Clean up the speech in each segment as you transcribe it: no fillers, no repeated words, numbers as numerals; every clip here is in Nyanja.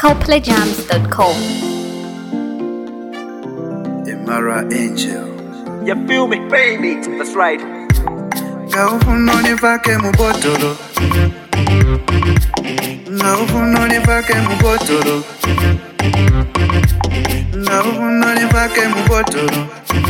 coplayjams.com. Imara Angel. You feel me, baby? That's right. Ngaufunoni vake mubotolo. Ngaufunoni vake mubotolo. Ngaufunoni vake mubotolo.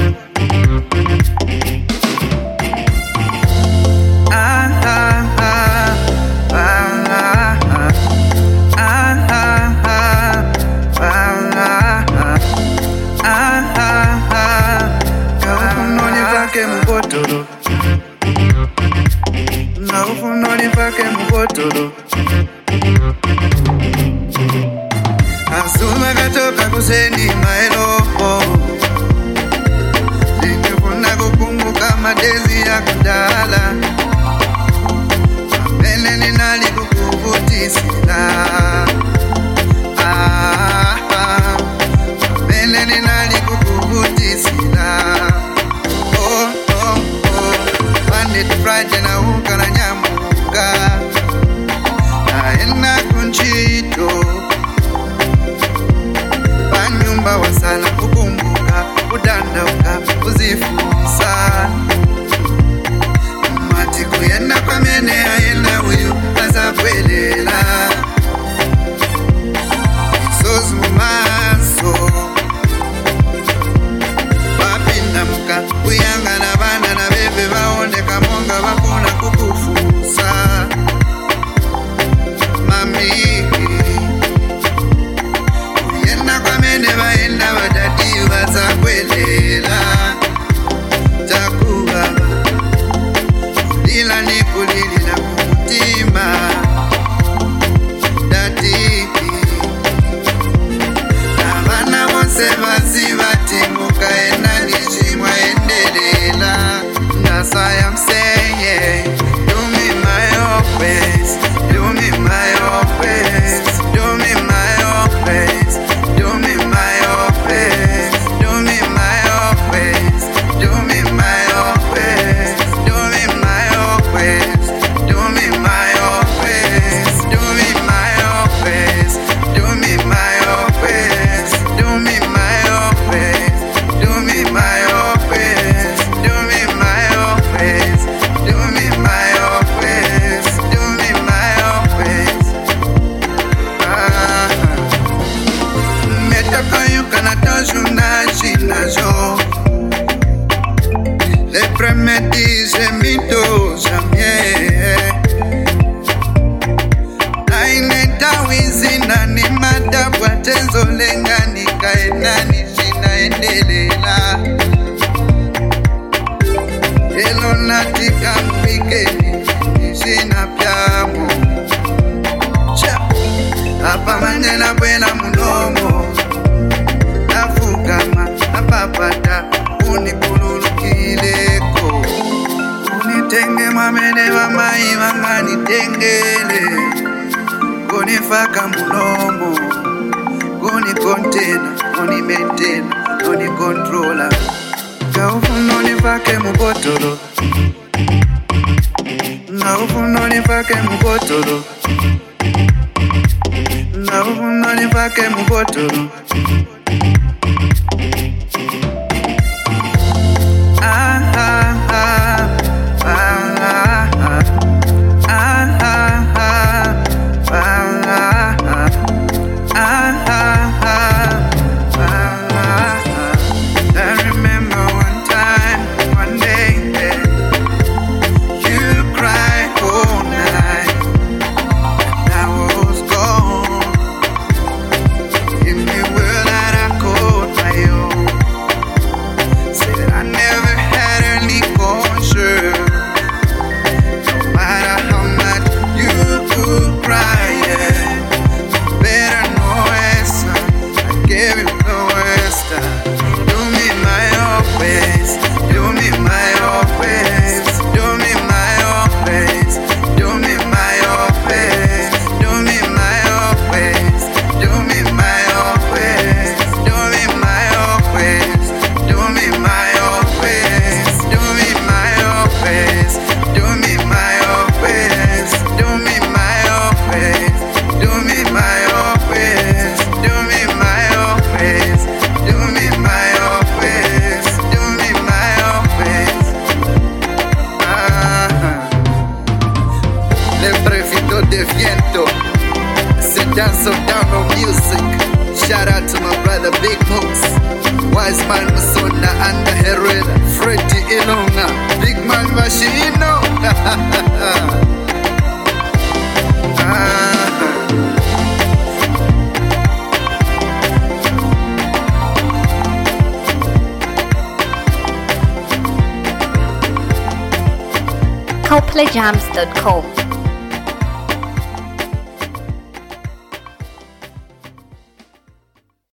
Ngaufunoni vake mubotolo. Asuma katoka kuseni maelo. Ningefuna kukumbuka madezi ya kudala. Mbele ninali kukuvutisila. Mbele ninali kukuvutisila. Monday to Friday na uka na nyamuka. Naenda kunchito. Panyumba wasala kukumbuka. Kudandauka kuzifusa. Mati kuyenda kwa mene ayenda uyu azakwelela. Isozi mumaso. Wapinda muka kuyanga na bana na bebe baonde kamonga bakuna kukufusa. Mami kuyenda kwa mene baenda badadi bazakwelela. Takubaba kulila ni kulilila kumutima. Dadi abana bose bazibati mukaenda nishimwa endelela. That's why I'm saying, do me my office, do me my office, do me my office, do me my office, do me my office, do me my office, do me my office, do me my office, do me my office, do me my office, do me my office, do me my office, do me my office, do me my office, do me my office. Metoka yuka na toshu na china jo. Le premetize mito jamie. Naineta wizi na ni madabwa tenzo lenga nikaenani shina endelela. Elo natika mpikeni nishina pyamo. Cha hapa manena bwena munomo. Nafugama napapata unikululukileko. Unitenge mamene mamai mangani tengele. Kunifaka munomo. Kuni kontena, kuni maintaina, kuni controller. Ngaufunoni vake mubotolo. Ngaufunoni vake mubotolo. Ngaufunoni vake mubotolo. I remember one time, one day, you cried all night, and I was gone. In the world I El Brevido de Viento, Sedanzo Down Music. Shout out to my brother Big Moose, Wise Man Musona and the Herrera, Freddy Ilonga, Big Man Machino. CopleyJams.com